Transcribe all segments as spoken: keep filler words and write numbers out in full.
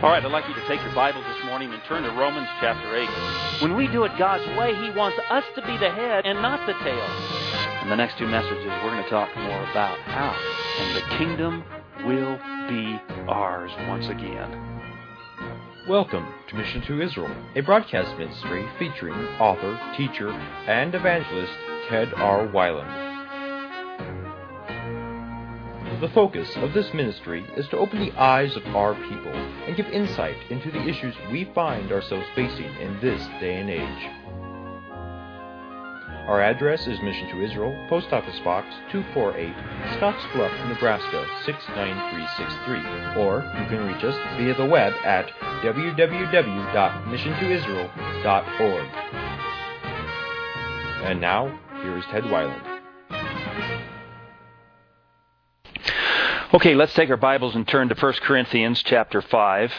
All right, I'd like you to take your Bibles this morning and turn to Romans chapter eight. When we do it God's way, He wants us to be the head and not the tail. In the next two messages, we're going to talk more about how, and the kingdom will be ours once again. Welcome to Mission to Israel, a broadcast ministry featuring author, teacher, and evangelist Ted R. Weiland. The focus of this ministry is to open the eyes of our people and give insight into the issues we find ourselves facing in this day and age. Our address is Mission to Israel, Post Office Box two forty-eight, Scottsbluff, Nebraska six nine three six three, or you can reach us via the web at w w w dot mission to israel dot org. And now, here is Ted Weiland. Okay, let's take our Bibles and turn to First Corinthians chapter five.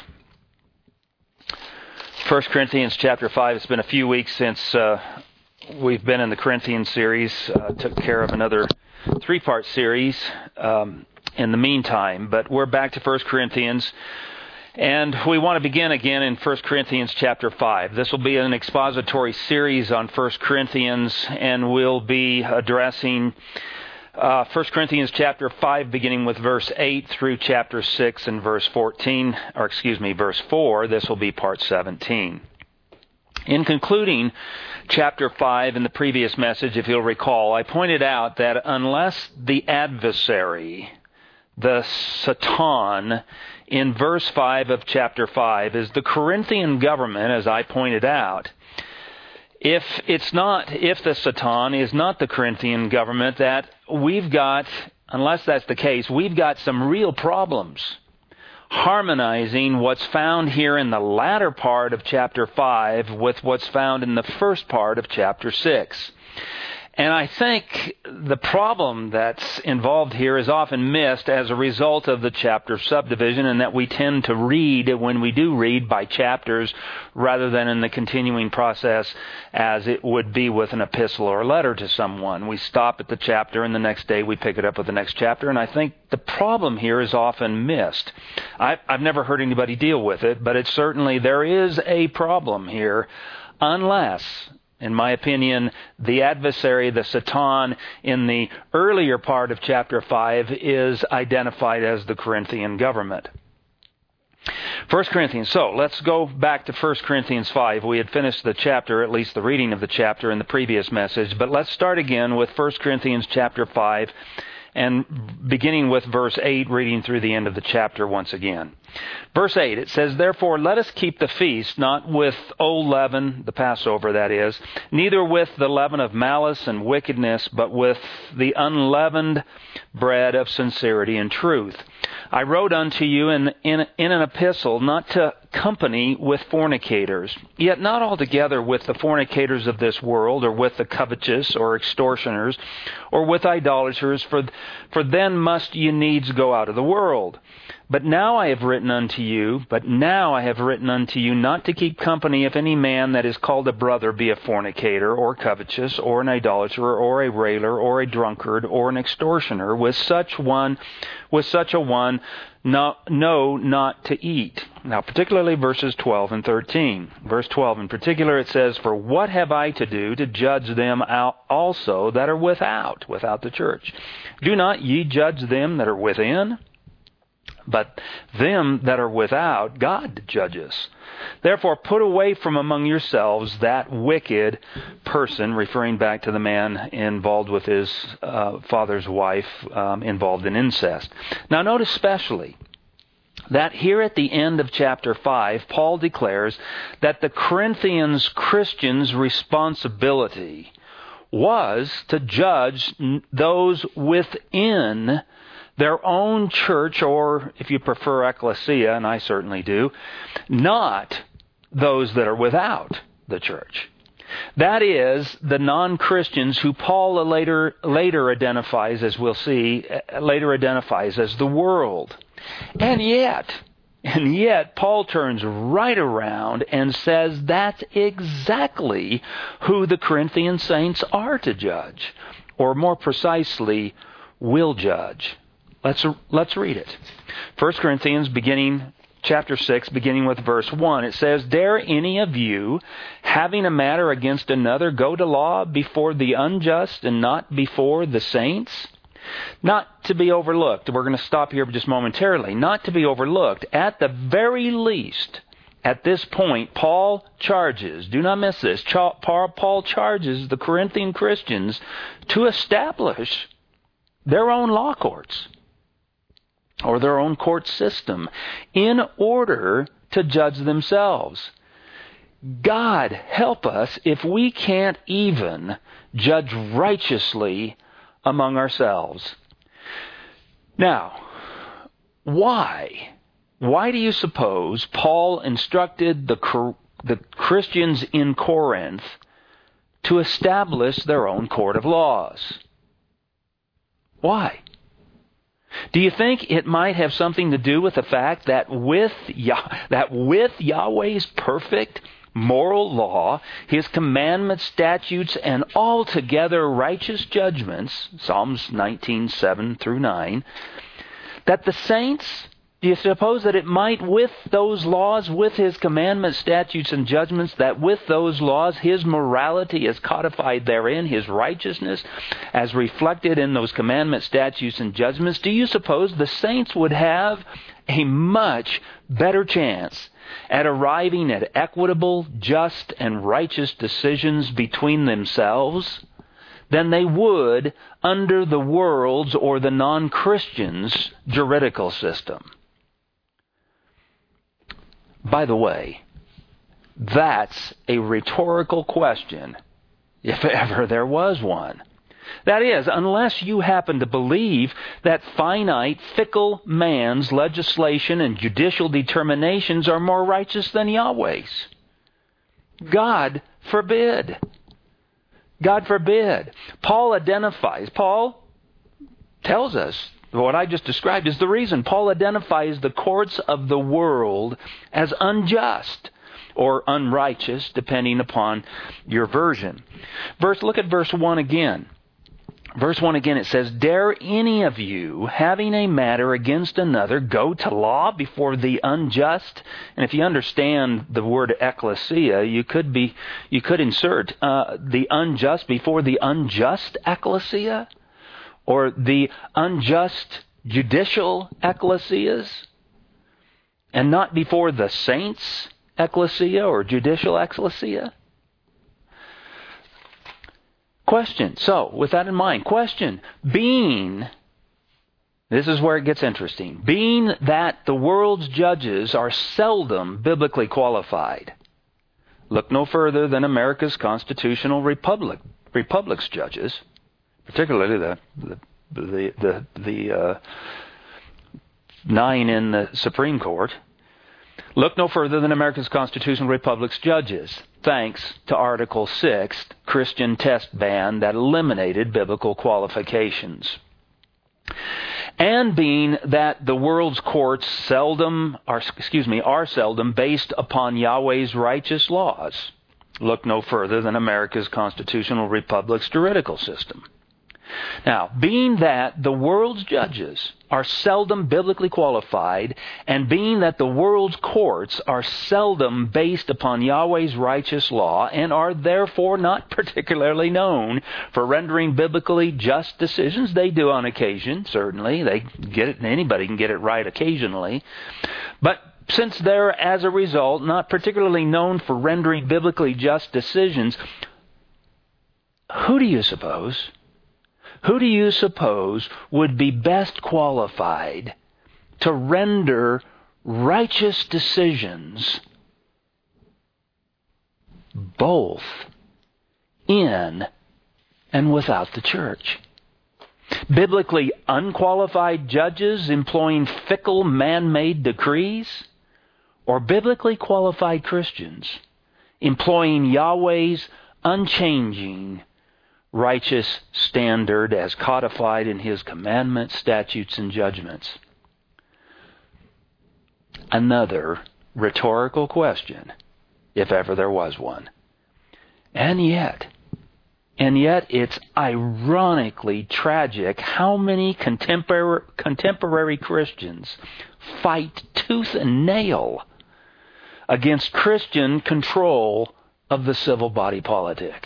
First Corinthians chapter five. It's been a few weeks since uh, we've been in the Corinthian series. Uh, took care of another three-part series um, in the meantime. But we're back to First Corinthians. And we want to begin again in First Corinthians chapter five. This will be an expository series on First Corinthians, and we'll be addressing Uh, First Corinthians chapter five, beginning with verse eight through chapter six and verse fourteen, or excuse me, verse four. This will be part seventeen. In concluding chapter five in the previous message, if you'll recall, I pointed out that unless the adversary, the Satan, in verse five of chapter five is the Corinthian government, as I pointed out, If it's not, if the Satan is not the Corinthian government, that we've got, unless that's the case, we've got some real problems harmonizing what's found here in the latter part of chapter five with what's found in the first part of chapter six. And I think the problem that's involved here is often missed as a result of the chapter subdivision, and that we tend to read, when we do read, by chapters rather than in the continuing process as it would be with an epistle or a letter to someone. We stop at the chapter and the next day we pick it up with the next chapter, and I think the problem here is often missed. I've, I've never heard anybody deal with it, but it's certainly, there is a problem here unless, in my opinion, the adversary, the Satan, in the earlier part of chapter five is identified as the Corinthian government. First Corinthians. So, let's go back to First Corinthians five. We had finished the chapter, at least the reading of the chapter in the previous message, but let's start again with First Corinthians chapter five, and beginning with verse eight, reading through the end of the chapter once again. Verse eight, it says, "Therefore let us keep the feast, not with old leaven," the Passover that is, "neither with the leaven of malice and wickedness, but with the unleavened bread of sincerity and truth. I wrote unto you in, in, in an epistle not to company with fornicators, yet not altogether with the fornicators of this world, or with the covetous, or extortioners, or with idolaters, for, for then must ye needs go out of the world. But now I have written unto you, but now I have written unto you not to keep company if any man that is called a brother be a fornicator, or covetous, or an idolater, or a railer, or a drunkard, or an extortioner. With such one, with such a one, no, no, not to eat." Now, particularly verses twelve and thirteen. Verse twelve in particular, it says, "For what have I to do to judge them out also that are without," without the church? "Do not ye judge them that are within? But them that are without, God judges. Therefore put away from among yourselves that wicked person," referring back to the man involved with his uh, father's wife, um, involved in incest. Now notice especially that here at the end of chapter five, Paul declares that the Corinthians Christians' responsibility was to judge those within their own church, or if you prefer ecclesia, and I certainly do, not those that are without the church. That is, the non-Christians who Paul later later identifies, as we'll see, later identifies as the world. And yet, and yet, Paul turns right around and says that's exactly who the Corinthian saints are to judge, or more precisely, will judge. Let's let's read it. First Corinthians, beginning chapter six, beginning with verse one. It says, "Dare any of you, having a matter against another, go to law before the unjust and not before the saints?" Not to be overlooked. We're going to stop here just momentarily. Not to be overlooked. At the very least, at this point, Paul charges, do not miss this, Paul charges the Corinthian Christians to establish their own law courts or their own court system in order to judge themselves. God help us if we can't even judge righteously among ourselves. Now, why? Why do you suppose Paul instructed the, the Christians in Corinth to establish their own court of laws? Why? Do you think it might have something to do with the fact that with Yah- that with Yahweh's perfect moral law, His commandments, statutes, and altogether righteous judgments, Psalms nineteen, seven through nine, that the saints, do you suppose that it might, with those laws, with His commandments, statutes, and judgments, that with those laws, His morality is codified therein, His righteousness as reflected in those commandments, statutes, and judgments, do you suppose the saints would have a much better chance at arriving at equitable, just, and righteous decisions between themselves than they would under the world's or the non-Christians' juridical system? By the way, that's a rhetorical question, if ever there was one. That is, unless you happen to believe that finite, fickle man's legislation and judicial determinations are more righteous than Yahweh's. God forbid. God forbid. Paul identifies, Paul tells us, what I just described is the reason. Paul identifies the courts of the world as unjust or unrighteous, depending upon your version. Verse, look at verse one again. Verse one again, it says, "Dare any of you, having a matter against another, go to law before the unjust?" And if you understand the word ecclesia, you could be, you could insert uh, the unjust before the unjust ecclesia, or the unjust judicial ecclesias, and not before the saints' ecclesia or judicial ecclesia. Question. So, with that in mind, question. Being, this is where it gets interesting, being that the world's judges are seldom biblically qualified. Look no further than America's constitutional republic, republic's judges, particularly the the the the, the uh, nine in the Supreme Court. Look no further than America's constitutional republic's judges, thanks to Article six, Christian test ban that eliminated biblical qualifications. And being that the world's courts seldom, are, excuse me, are seldom based upon Yahweh's righteous laws. Look no further than America's constitutional republic's juridical system. Now, being that the world's judges are seldom biblically qualified, and being that the world's courts are seldom based upon Yahweh's righteous law, and are therefore not particularly known for rendering biblically just decisions, they do on occasion, certainly. They get it, and anybody can get it right occasionally. But since they're, as a result, not particularly known for rendering biblically just decisions, who do you suppose? Who do you suppose would be best qualified to render righteous decisions both in and without the church? Biblically unqualified judges employing fickle man-made decrees? Or biblically qualified Christians employing Yahweh's unchanging righteous standard as codified in His commandments, statutes, and judgments? Another rhetorical question, if ever there was one. And yet, And yet it's ironically tragic how many contemporary, contemporary Christians fight tooth and nail against Christian control of the civil body politic.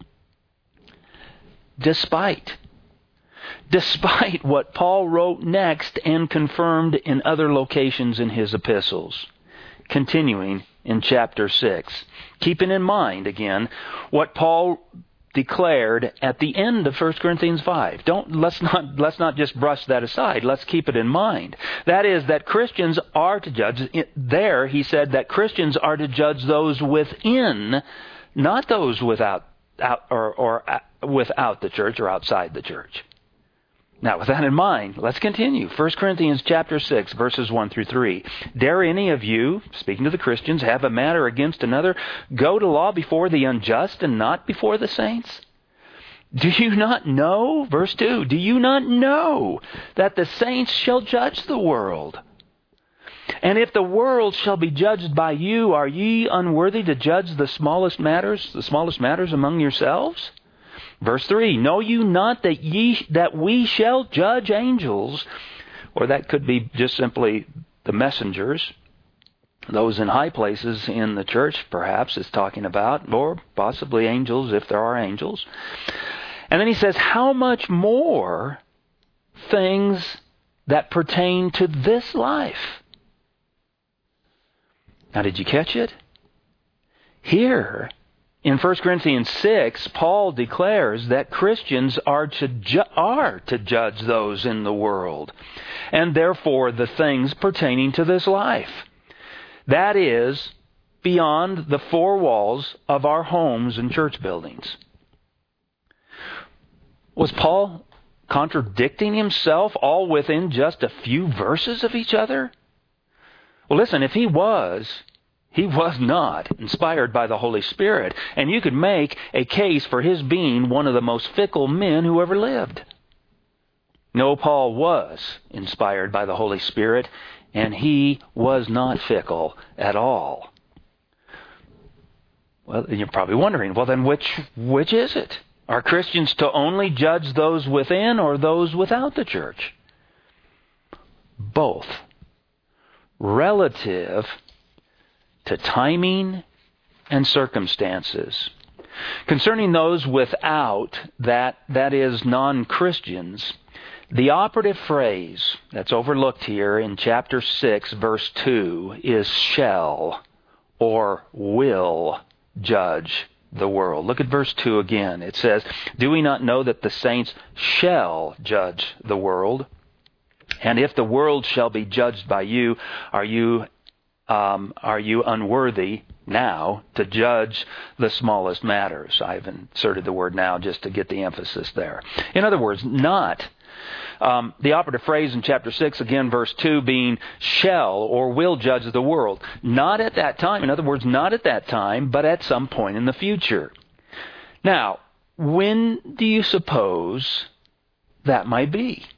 Despite, despite what Paul wrote next and confirmed in other locations in his epistles. Continuing in chapter six. Keeping in mind, again, what Paul declared at the end of First Corinthians five. Don't, let's not, let's not just brush that aside. Let's keep it in mind. That is that Christians are to judge. There, he said that Christians are to judge those within, not those without, out, or, or without the church or outside the church. Now, with that in mind, let's continue. First Corinthians chapter six, verses one through three. Dare any of you, speaking to the Christians, have a matter against another, go to law before the unjust and not before the saints? Do you not know, verse two, do you not know that the saints shall judge the world? And if the world shall be judged by you, are ye unworthy to judge the smallest matters, the smallest matters among yourselves? Verse three, know you not that ye that we shall judge angels? Or that could be just simply the messengers, those in high places in the church, perhaps, is talking about, or possibly angels, if there are angels. And then he says, how much more things that pertain to this life? Now, did you catch it? Here, in First Corinthians six, Paul declares that Christians are to ju- are to judge those in the world, and therefore the things pertaining to this life. That is, beyond the four walls of our homes and church buildings. Was Paul contradicting himself all within just a few verses of each other? Well, listen, if he was, he was not inspired by the Holy Spirit. And you could make a case for his being one of the most fickle men who ever lived. No, Paul was inspired by the Holy Spirit, and he was not fickle at all. Well, you're probably wondering, well then which which is it? Are Christians to only judge those within or those without the church? Both. Relative to timing and circumstances. Concerning those without, that, that is non-Christians, the operative phrase that's overlooked here in chapter six, verse two, is shall or will judge the world. Look at verse two again. It says, do we not know that the saints shall judge the world? And if the world shall be judged by you, are you Um, are you unworthy now to judge the smallest matters? I've inserted the word now just to get the emphasis there. In other words, not. Um, the operative phrase in chapter six, again, verse two, being shall or will judge the world. Not at that time. In other words, not at that time, but at some point in the future. Now, when do you suppose that might be?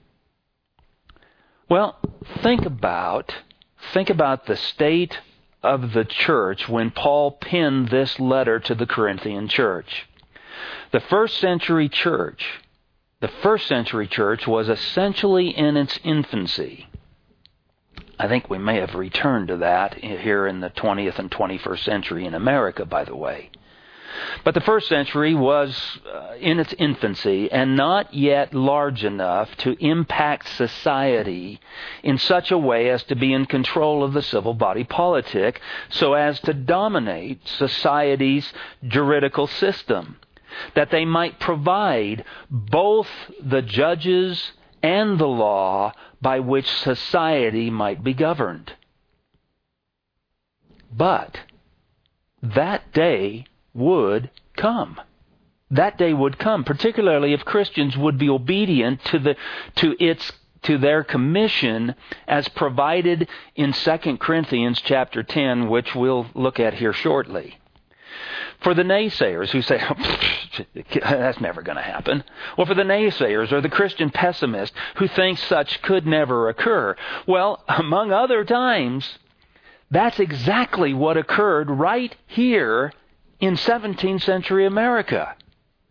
Well, think about... Think about the state of the church when Paul penned this letter to the Corinthian church. The first century church, the first century church was essentially in its infancy. I think we may have returned to that here in the twentieth and twenty-first century in America, by the way. But the first century was uh, in its infancy and not yet large enough to impact society in such a way as to be in control of the civil body politic, so as to dominate society's juridical system, that they might provide both the judges and the law by which society might be governed. But that day would come. That day would come, particularly if Christians would be obedient to the to its to their commission as provided in Second Corinthians chapter ten, which we'll look at here shortly. For the naysayers who say, oh, that's never going to happen. Well, for the naysayers or the Christian pessimist who thinks such could never occur, well, among other times, that's exactly what occurred right here in seventeenth century America.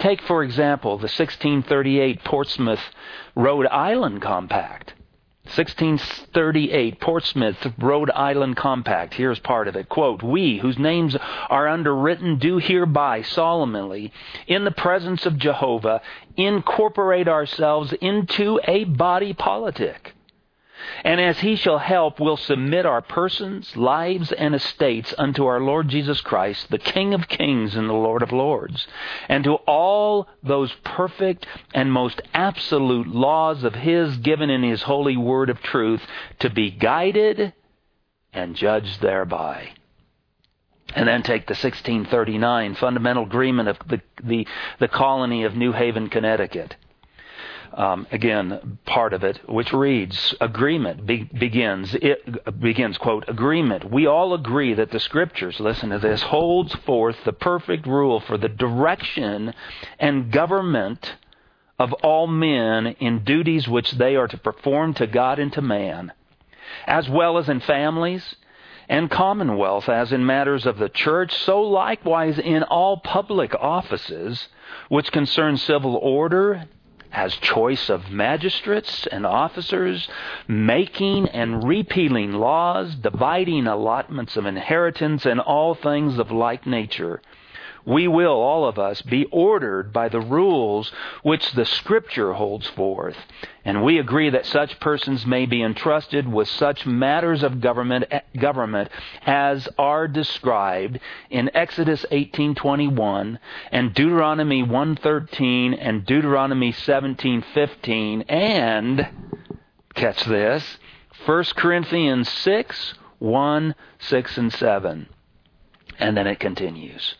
take, for example, the sixteen thirty-eight Portsmouth, Rhode Island Compact. sixteen thirty-eight Portsmouth, Rhode Island Compact. Here's part of it. Quote, "We, whose names are underwritten, do hereby solemnly, in the presence of Jehovah, incorporate ourselves into a body politic. And as he shall help, will submit our persons, lives, and estates unto our Lord Jesus Christ, the King of kings and the Lord of lords, and to all those perfect and most absolute laws of his given in his holy word of truth, to be guided and judged thereby." And then take the sixteen thirty-nine Fundamental Agreement of the, the, the colony of New Haven, Connecticut. Um, again, part of it, which reads, agreement be, begins, it begins, quote, "Agreement. We all agree that the Scriptures," listen to this, "holds forth the perfect rule for the direction and government of all men in duties which they are to perform to God and to man, as well as in families and commonwealth, as in matters of the church, so likewise in all public offices, which concern civil order, as choice of magistrates and officers, making and repealing laws, dividing allotments of inheritance, and all things of like nature. We will, all of us, be ordered by the rules which the Scripture holds forth. And we agree that such persons may be entrusted with such matters of government, government as are described in Exodus eighteen twenty-one and Deuteronomy one thirteen and Deuteronomy seventeen fifteen and, catch this, First Corinthians six, one, six, and seven. And then it continues.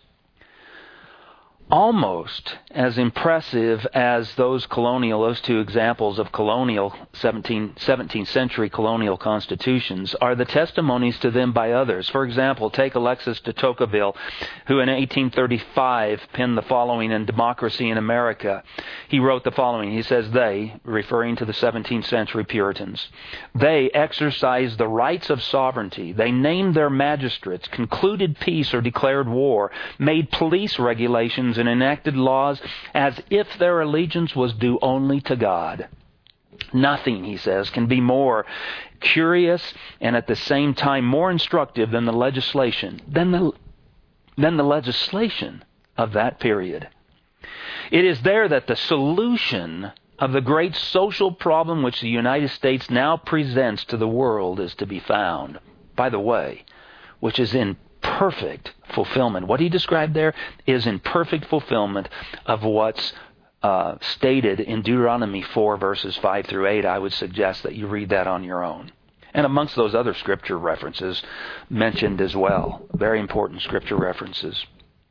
Almost as impressive as those colonial, those two examples of colonial seventeenth century colonial constitutions are the testimonies to them by others. For example, take Alexis de Tocqueville, who in eighteen thirty-five penned the following in Democracy in America. He wrote the following. He says, "They," referring to the seventeenth century Puritans, "they exercised the rights of sovereignty. They named their magistrates, concluded peace or declared war, made police regulations, and enacted laws as if their allegiance was due only to God. Nothing," he says, "can be more curious and at the same time more instructive than the legislation, than the, than the legislation of that period. It is there that the solution of the great social problem which the United States now presents to the world is to be found." By the way, which is in perfect fulfillment. What he described there is in perfect fulfillment of what's uh, stated in Deuteronomy four, verses five through eight. I would suggest that you read that on your own. And amongst those other scripture references mentioned as well, very important scripture references.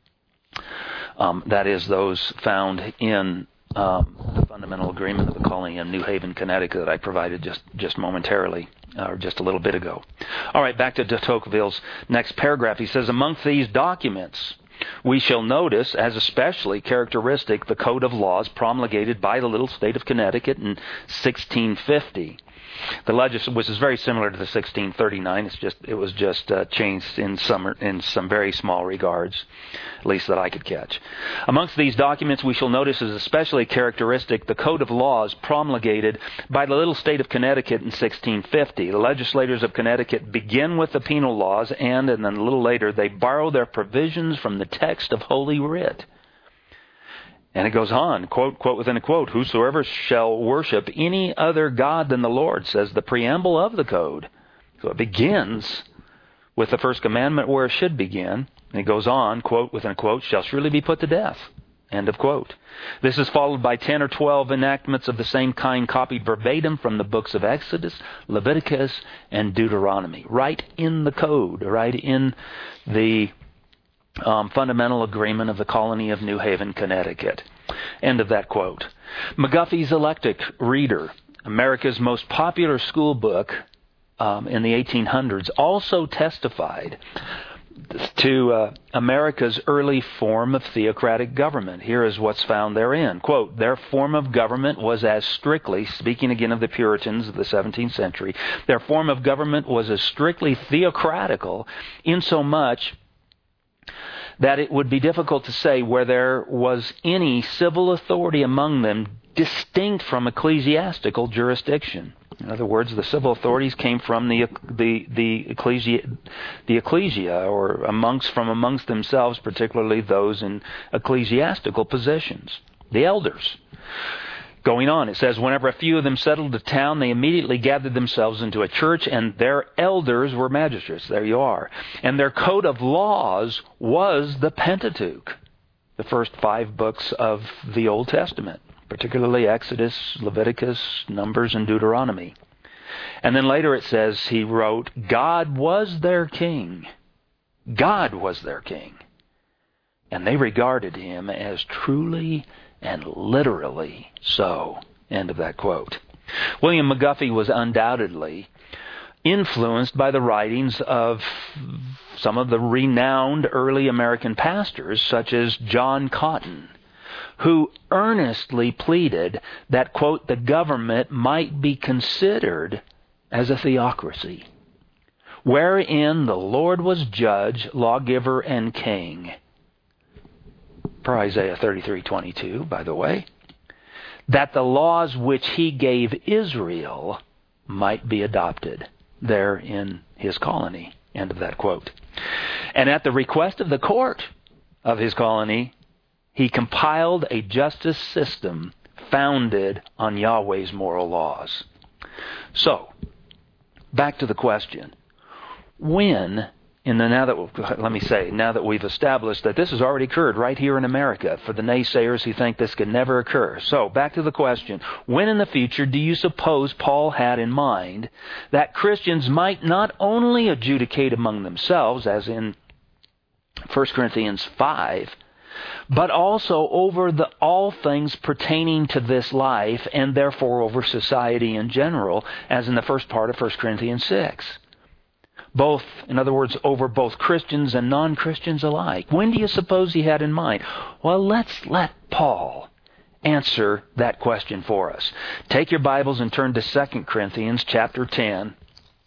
Um, that is, those found in um, the Fundamental Agreement of the colony of New Haven, Connecticut that I provided just, just momentarily. Or just a little bit ago. All right, back to de Tocqueville's next paragraph. He says, "Amongst these documents, we shall notice as especially characteristic the code of laws promulgated by the little state of Connecticut in sixteen fifty. The legis- which is very similar to the sixteen thirty-nine. It's just it was just uh, changed in some in some very small regards, at least that I could catch. Amongst these documents, we shall notice as especially characteristic the code of laws promulgated by the little state of Connecticut in sixteen fifty. The legislators of Connecticut begin with the penal laws, and, and then a little later they borrow their provisions from the text of Holy Writ." And it goes on, quote, quote within a quote, "Whosoever shall worship any other God than the Lord," says the preamble of the code. So it begins with the first commandment where it should begin. And it goes on, quote within a quote, "shall surely be put to death." End of quote. This is followed by ten or twelve enactments of the same kind copied verbatim from the books of Exodus, Leviticus, and Deuteronomy. Right in the code, right in the Um, Fundamental Agreement of the colony of New Haven, Connecticut. End of that quote. McGuffey's Eclectic Reader, America's most popular school book um, in the eighteen hundreds, also testified to uh, America's early form of theocratic government. Here is what's found therein. Quote, "Their form of government was as strictly," speaking again of the Puritans of the seventeenth century, "their form of government was as strictly theocratical insomuch that it would be difficult to say where there was any civil authority among them distinct from ecclesiastical jurisdiction. In other words, the civil authorities came from the the the ecclesia, the ecclesia, or amongst from amongst themselves, particularly those in ecclesiastical positions, the elders. Going on, it says, whenever a few of them settled the town, they immediately gathered themselves into a church, and their elders were magistrates. There you are. And their code of laws was the Pentateuch, the first five books of the Old Testament, particularly Exodus, Leviticus, Numbers, and Deuteronomy. And then later it says he wrote, God was their king. God was their king. And they regarded him as truly and literally so. End of that quote. William McGuffey was undoubtedly influenced by the writings of some of the renowned early American pastors, such as John Cotton, who earnestly pleaded that, quote, the government might be considered as a theocracy, wherein the Lord was judge, lawgiver, and king. Per Isaiah thirty-three twenty-two, by the way, that the laws which he gave Israel might be adopted there in his colony. End of that quote. And at the request of the court of his colony, he compiled a justice system founded on Yahweh's moral laws. So, back to the question. When, in the now that let me say, now that we've established that this has already occurred right here in America for the naysayers who think this could never occur. So, back to the question. When in the future do you suppose Paul had in mind that Christians might not only adjudicate among themselves, as in First Corinthians five, but also over the all things pertaining to this life, and therefore over society in general, as in the first part of First Corinthians six? Both, in other words, over both Christians and non-Christians alike. When do you suppose he had in mind? Well, let's let Paul answer that question for us. Take your Bibles and turn to Second Corinthians chapter ten.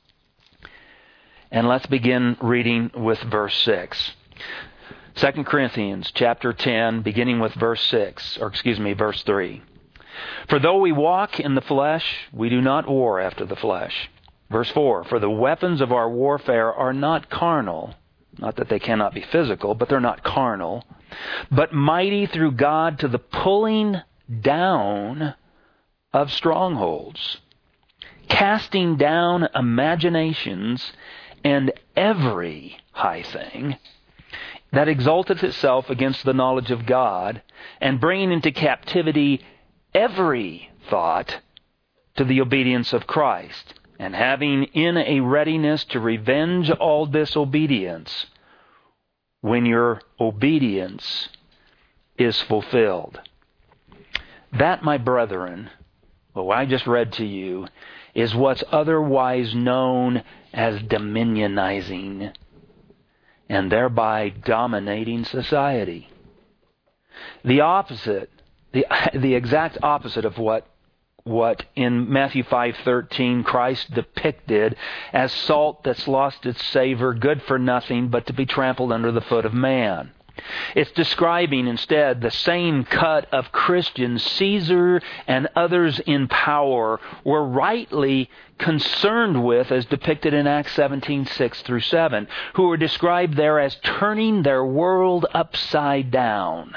And let's begin reading with verse six. Second Corinthians chapter ten, beginning with verse six, or excuse me, verse three. For though we walk in the flesh, we do not war after the flesh. Verse four, for the weapons of our warfare are not carnal, not that they cannot be physical, but they're not carnal, but mighty through God to the pulling down of strongholds, casting down imaginations and every high thing that exalteth itself against the knowledge of God, and bringing into captivity every thought to the obedience of Christ, and having in a readiness to revenge all disobedience when your obedience is fulfilled. That, my brethren, what I just read to you, is what's otherwise known as dominionizing, and thereby dominating society. The opposite, the, the exact opposite of what what in Matthew five thirteen Christ depicted as salt that's lost its savor, good for nothing but to be trampled under the foot of man. It's describing instead the same cut of Christians Caesar and others in power were rightly concerned with, as depicted in Acts seventeen six through seven, who are described there as turning their world upside down.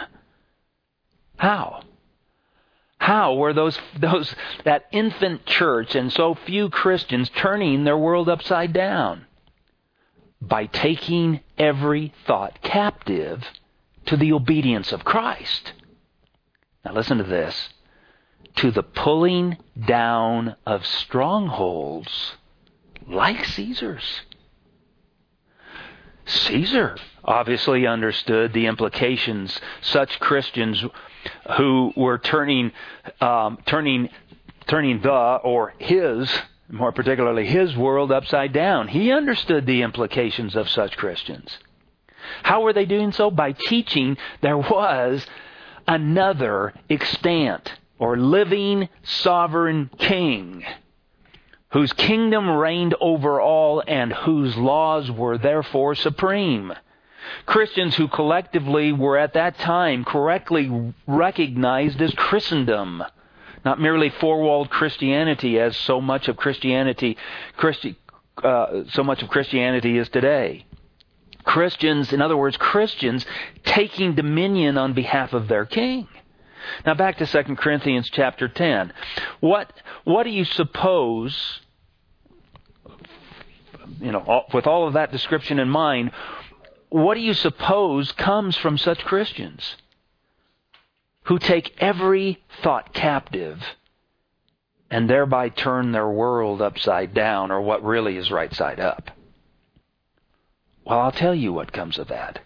How? How were those those that infant church and so few Christians turning their world upside down? By taking every thought captive to the obedience of Christ. Now listen to this. To the pulling down of strongholds like Caesar's. Caesar obviously understood the implications such Christians who were turning, um, turning, turning the or his, more particularly his world upside down. He understood the implications of such Christians. How were they doing so? By teaching there was another extant or living sovereign king whose kingdom reigned over all and whose laws were therefore supreme. Christians who collectively were at that time correctly recognized as Christendom. Not merely four-walled Christianity, as so much of Christianity, Christi, uh, so much of Christianity is today. Christians, in other words, Christians taking dominion on behalf of their King. Now back to Second Corinthians chapter ten. What what do you suppose? You know, with all of that description in mind, what do you suppose comes from such Christians who take every thought captive and thereby turn their world upside down, or what really is right side up? Well, I'll tell you what comes of that.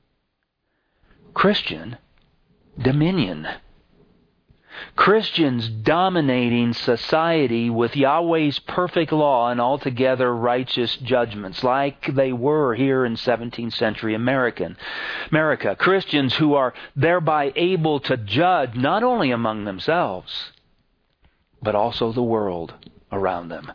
Christian dominion. Christians dominating society with Yahweh's perfect law and altogether righteous judgments, like they were here in seventeenth century American America. Christians who are thereby able to judge not only among themselves, but also the world around them.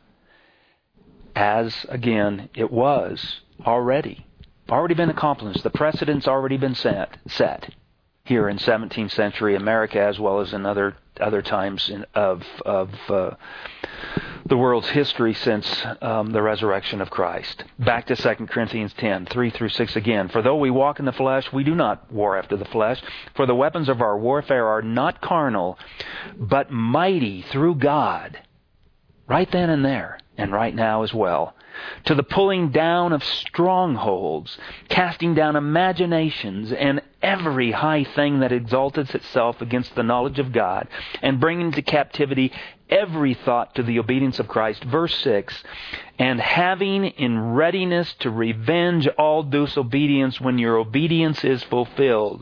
As, again, it was already, already been accomplished. The precedent's already been set, set. here in seventeenth century America, as well as in other other times in, of of uh, the world's history since um, the resurrection of Christ. Back to Second Corinthians ten, three through six again. For though we walk in the flesh, we do not war after the flesh. For the weapons of our warfare are not carnal, but mighty through God. Right then and there, and right now as well. To the pulling down of strongholds, casting down imaginations and every high thing that exalteth itself against the knowledge of God, and bringing into captivity every thought to the obedience of Christ. Verse six, and having in readiness to revenge all disobedience when your obedience is fulfilled.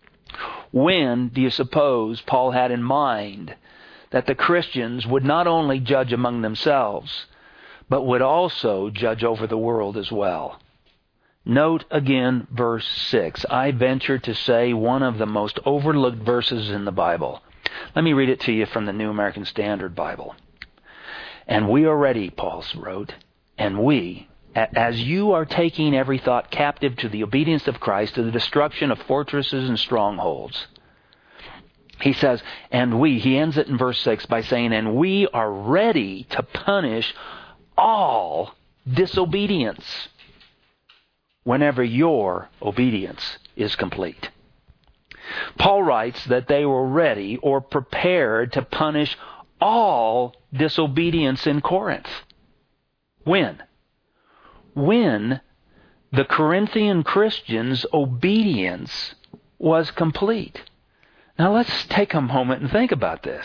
When do you suppose Paul had in mind that the Christians would not only judge among themselves, but would also judge over the world as well? Note again verse six. I venture to say one of the most overlooked verses in the Bible. Let me read it to you from the New American Standard Bible. And we are ready, Paul wrote, and we, as you are taking every thought captive to the obedience of Christ, to the destruction of fortresses and strongholds. He says, and we, he ends it in verse six by saying, and we are ready to punish all disobedience whenever your obedience is complete. Paul writes that they were ready or prepared to punish all disobedience in Corinth. When? When the Corinthian Christians' obedience was complete. Now let's take a moment and think about this.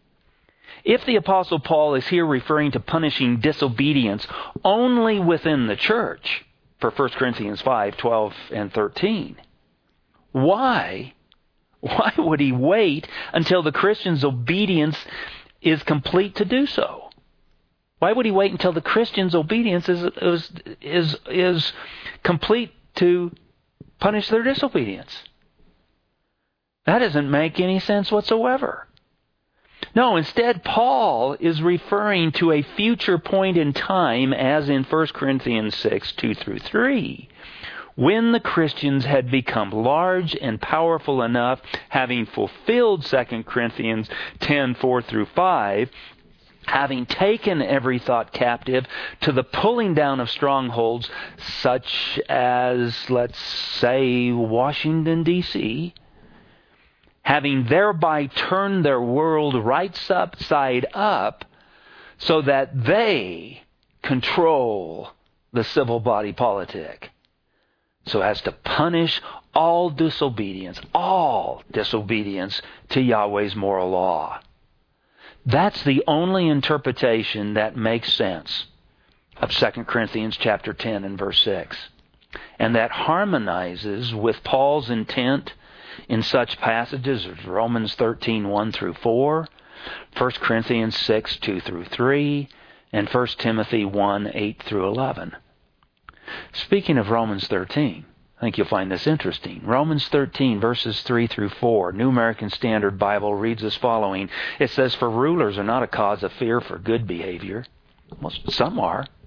If the Apostle Paul is here referring to punishing disobedience only within the church, for First Corinthians five, twelve, and thirteen, why, why would he wait until the Christian's obedience is complete to do so? Why would he wait until the Christian's obedience is, is, is, is complete to punish their disobedience? That doesn't make any sense whatsoever. No, instead, Paul is referring to a future point in time, as in First Corinthians six, two through three, when the Christians had become large and powerful enough, having fulfilled Second Corinthians ten, four through five, having taken every thought captive to the pulling down of strongholds such as, let's say, Washington, D C, having thereby turned their world right side up so that they control the civil body politic, so as to punish all disobedience, all disobedience to Yahweh's moral law. That's the only interpretation that makes sense of Second Corinthians chapter ten and verse six. And that harmonizes with Paul's intent in such passages as Romans thirteen, one through four, First Corinthians six, two through three, and First Timothy one, eight through eleven. Speaking of Romans thirteen, I think you'll find this interesting. Romans thirteen, verses three through four, New American Standard Bible reads as following. It says, for rulers are not a cause of fear for good behavior. Well, some are.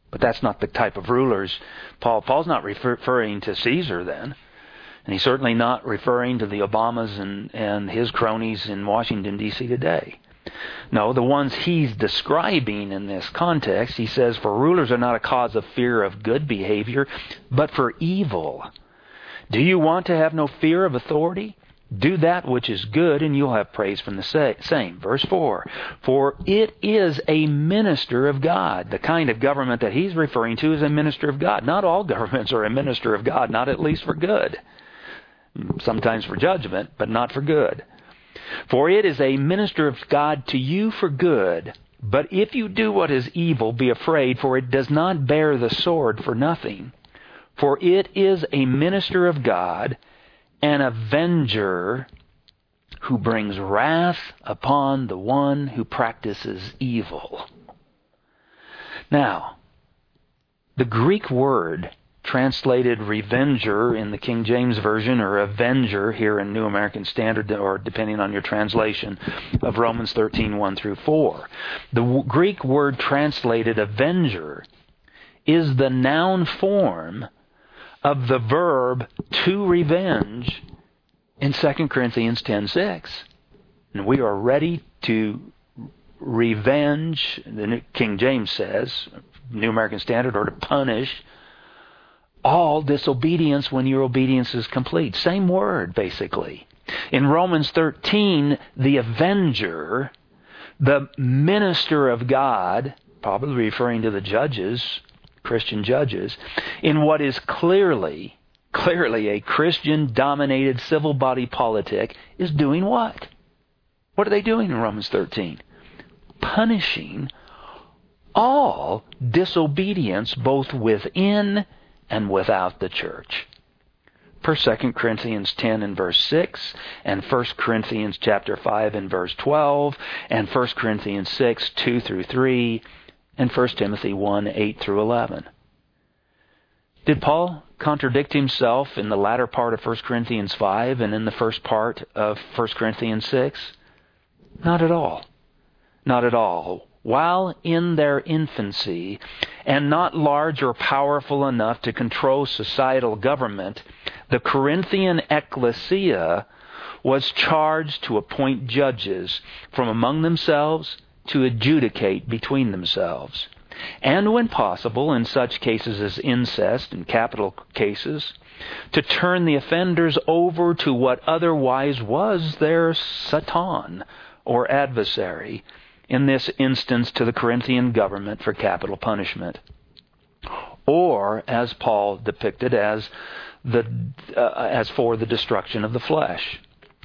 But that's not the type of rulers. Paul Paul's not refer, referring to Caesar then. And he's certainly not referring to the Obamas and, and his cronies in Washington, D C today. No, the ones he's describing in this context, he says, for rulers are not a cause of fear of good behavior, but for evil. Do you want to have no fear of authority? Do that which is good, and you'll have praise from the same. Verse four, for it is a minister of God. The kind of government that he's referring to is a minister of God. Not all governments are a minister of God, not at least for good. Sometimes for judgment, but not for good. For it is a minister of God to you for good. But if you do what is evil, be afraid, for it does not bear the sword for nothing. For it is a minister of God, an avenger who brings wrath upon the one who practices evil. Now, the Greek word translated revenger in the King James Version, or avenger here in New American Standard, or depending on your translation of Romans thirteen, one through four. The w- Greek word translated avenger is the noun form of the verb to revenge in Second Corinthians ten six. And we are ready to revenge, the King James says, New American Standard, or to punish all disobedience when your obedience is complete. Same word, basically. In Romans thirteen, the avenger, the minister of God, probably referring to the judges, Christian judges, in what is clearly, clearly a Christian-dominated civil body politic, is doing what? What are they doing in Romans thirteen? Punishing all disobedience both within and without the church. Per Second Corinthians ten and verse six, and First Corinthians chapter five and verse twelve, and First Corinthians six, two through three, and First Timothy one, eight through eleven. Did Paul contradict himself in the latter part of First Corinthians five and in the first part of First Corinthians six? Not at all. Not at all. While in their infancy, and not large or powerful enough to control societal government, the Corinthian ecclesia was charged to appoint judges from among themselves to adjudicate between themselves. And when possible, in such cases as incest and capital cases, to turn the offenders over to what otherwise was their Satan, or adversary, in this instance to the Corinthian government for capital punishment. Or, as Paul depicted, as the uh, as for the destruction of the flesh.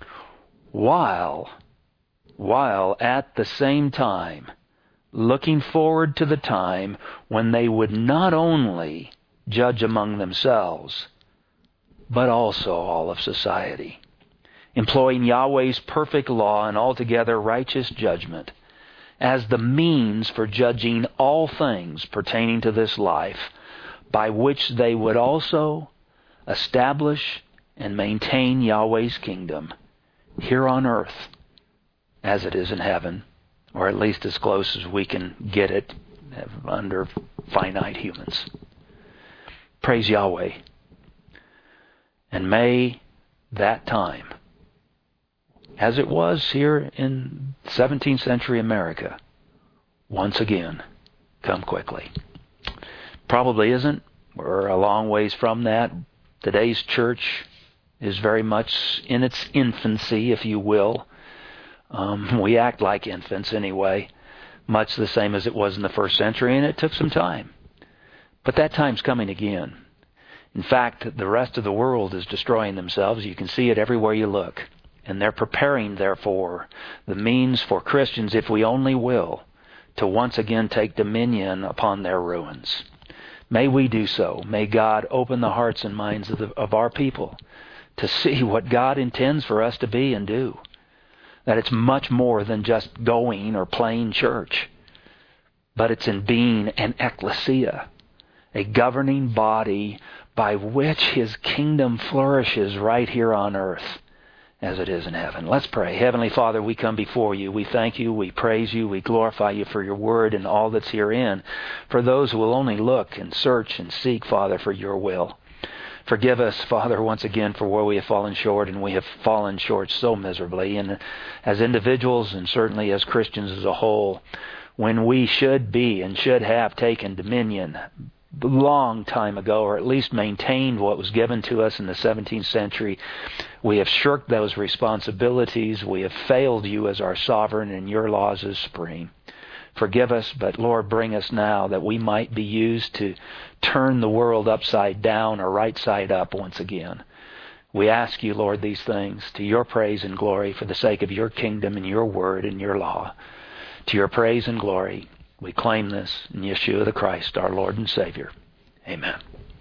While, while at the same time looking forward to the time when they would not only judge among themselves, but also all of society, employing Yahweh's perfect law and altogether righteous judgment as the means for judging all things pertaining to this life, by which they would also establish and maintain Yahweh's kingdom here on earth as it is in heaven, or at least as close as we can get it under finite humans. Praise Yahweh. And may that time, as it was here in seventeenth century America, once again come quickly. Probably isn't. We're a long ways from that. Today's church is very much in its infancy, if you will. Um, we act like infants anyway, much the same as it was in the first century, and it took some time. But that time's coming again. In fact, the rest of the world is destroying themselves. You can see it everywhere you look. And they're preparing, therefore, the means for Christians, if we only will, to once again take dominion upon their ruins. May we do so. May God open the hearts and minds of, the, of our people to see what God intends for us to be and do. That it's much more than just going or playing church, but it's in being an ecclesia, a governing body by which His kingdom flourishes right here on earth, as it is in heaven. Let's pray. Heavenly Father, we come before you. We thank you, we praise you, we glorify you for your word and all that's herein. For those who will only look and search and seek, Father, for your will. Forgive us, Father, once again for where we have fallen short, and we have fallen short so miserably. And as individuals, and certainly as Christians as a whole, when we should be and should have taken dominion long time ago, or at least maintained what was given to us in the seventeenth century, we have shirked those responsibilities. We have failed you as our sovereign, and your laws as supreme. Forgive us, but Lord, bring us now that we might be used to turn the world upside down or right side up once again. We ask you, Lord, these things to your praise and glory for the sake of your kingdom and your word and your law. To your praise and glory, we claim this in Yeshua the Christ, our Lord and Savior. Amen.